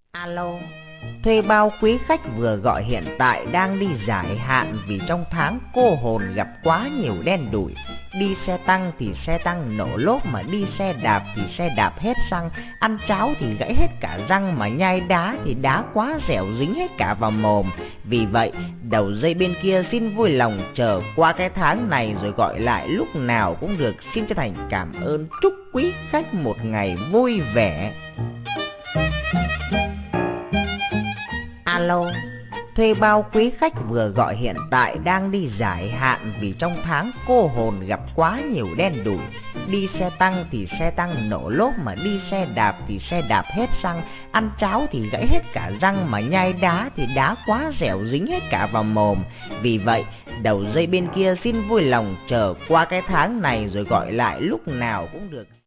Alo, thuê bao quý khách vừa gọi hiện tại đang đi giải hạn vì trong tháng cô hồn gặp quá nhiều đen đủi. Đi xe tăng thì xe tăng nổ lốp, mà đi xe đạp thì xe đạp hết xăng. Ăn cháo thì gãy hết cả răng, mà nhai đá thì đá quá dẻo dính hết cả vào mồm. Vì vậy, đầu dây bên kia xin vui lòng chờ qua cái tháng này rồi gọi lại lúc nào cũng được. Xin chân thành cảm ơn, chúc quý khách một ngày vui vẻ. Alo, thuê bao quý khách vừa gọi hiện tại đang đi giải hạn vì trong tháng cô hồn gặp quá nhiều đen đủi. Đi xe tăng thì xe tăng nổ lốp, mà đi xe đạp thì xe đạp hết xăng. Ăn cháo thì gãy hết cả răng, mà nhai đá thì đá quá dẻo dính hết cả vào mồm. Vì vậy, đầu dây bên kia xin vui lòng chờ qua cái tháng này rồi gọi lại lúc nào cũng được.